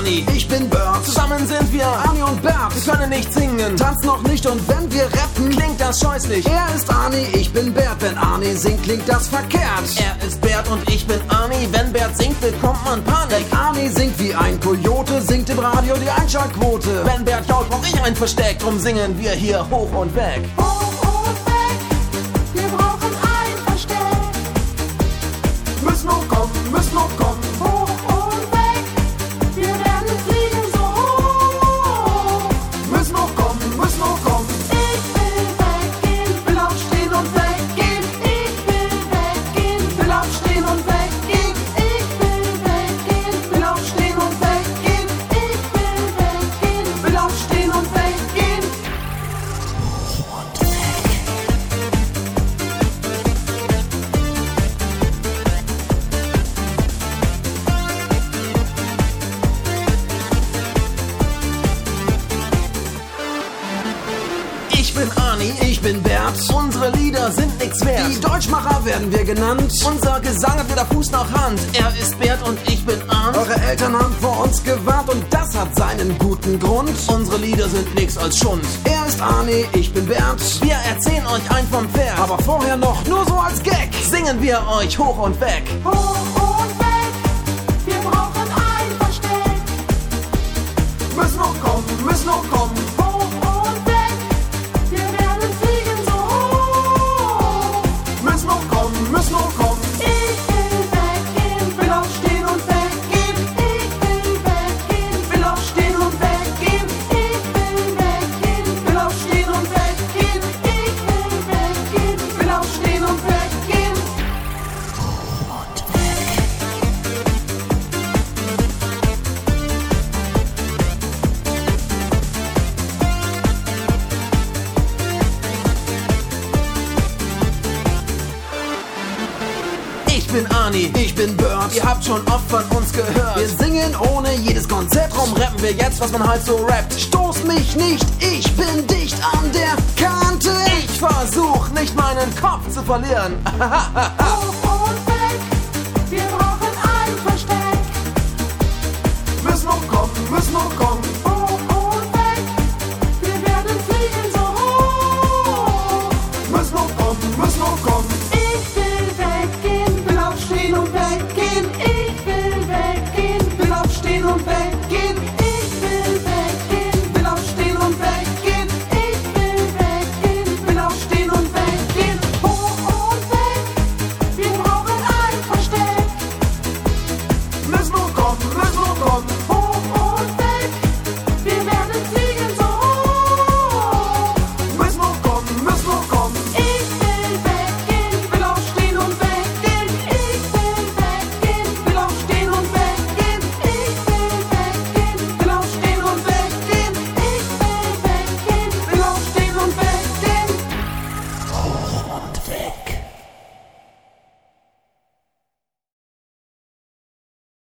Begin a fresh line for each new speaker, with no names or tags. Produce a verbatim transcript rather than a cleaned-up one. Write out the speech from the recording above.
Arnie,
ich bin Bert.
zusammen sind wir
Arnie und Bert.
Wir können nicht singen,
Tanzen noch nicht und wenn wir rappen,
klingt das scheußlich.
er ist Arnie, ich bin Bert. Wenn Arnie singt, klingt das verkehrt.
Er ist Bert und ich bin Arnie. Wenn Bert singt, bekommt man Panik.
Arnie singt wie ein Kojote, singt im Radio die Einschaltquote.
Wenn Bert jault, brauch ich ein Versteck. Drum singen wir hier hoch und weg.
Hoch und weg, wir brauchen ein Versteck.
Müssen noch kommen, müssen noch kommen.
Hoch und weg, wir werden fliegen so hoch.
Müssen noch kommen, müssen noch kommen.
Ich will weggehen, will aufstehen und weggehen. Ich will weggehen, will aufstehen und weggehen. Ich will weggehen, will aufstehen und weggehen. Ich will weggehen, will aufstehen und weggehen.
Ich bin Arnie,
Ich bin Bert.
unsere Lieder sind nix
Die
wert.
Deutschmacher werden wir genannt.
Unser Gesang hat weder Fuß noch Hand. Er ist Bert und ich bin Arndt.
Eure Eltern haben vor uns gewarnt und das hat seinen guten Grund.
Unsere Lieder sind nix als Schund.
Er ist Arnie, ich bin Bert.
Wir erzählen euch ein vom Pferd.
Aber vorher noch nur so als Gag.
Singen wir euch hoch und weg.
Hoch und weg, wir brauchen ein Versteck.
Müssen noch kommen, müssen noch kommen.
Hoch und weg, wir werden fliegen so hoch.
Müssen noch kommen, müssen noch kommen.
Ich will weggehen, will aufstehen und weggehen. Ich will weggehen, will aufstehen und weggehen. Ich will weggehen, will aufstehen und weggehen. Ich will weggehen, will aufstehen und weggehen.
Ich bin Arnie.
Ich bin Bert.
Ihr habt schon oft von uns gehört.
Wir singen ohne jedes Konzept.
Drum rappen wir jetzt, was man halt so rappt.
Stoß mich nicht, ich bin dicht an der Kante.
Ich versuch nicht meinen Kopf zu verlieren.
Hoch und weg, wir brauchen ein Versteck.
Müssen noch kommen, müssen noch kommen.
Hoch und weg, wir werden fliegen so hoch.
Müssen noch kommen, müssen noch kommen.
Ich will weggehen, will aufstehen und weggehen. Ich will weggehen, will aufstehen und weggehen. Ich will weggehen, will aufstehen und weggehen. Ich will weggehen, will aufstehen und weggehen. Hoch und weg, wir brauchen ein Versteck.
Müssen noch kommen, müssen noch kommen.